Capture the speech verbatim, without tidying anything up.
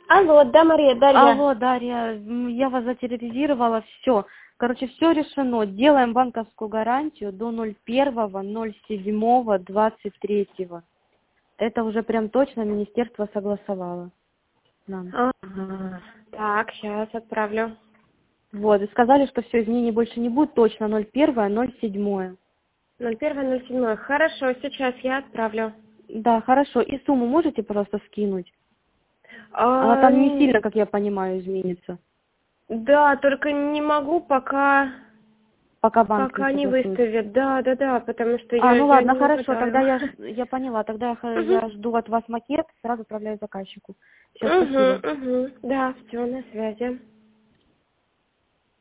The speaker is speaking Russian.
Алло, да, Мария, Дарья. Алло, Дарья, м, я вас затерроризировала, все. Короче, все решено. Делаем банковскую гарантию до ноль первого ноль седьмого двадцать третьего. Это уже прям точно министерство согласовало нам. Ага. Так, сейчас отправлю. Вот, и сказали, что все, изменений больше не будет, точно ноль первое ноль седьмое. ноль первое ноль седьмое. Хорошо, сейчас я отправлю. Да, хорошо. И сумму можете, пожалуйста, скинуть? Она А, там не н- сильно, как я понимаю, изменится, да, только не могу, пока, пока банк не пока не согласует. выставят. Да, да, да, потому что А, я, ну я ладно, не хорошо, угадаю. тогда я, ж- я поняла, тогда я, х- Угу, я жду от вас макет, сразу отправляю заказчику. Все, угу, спасибо. угу. Да, все, на связи.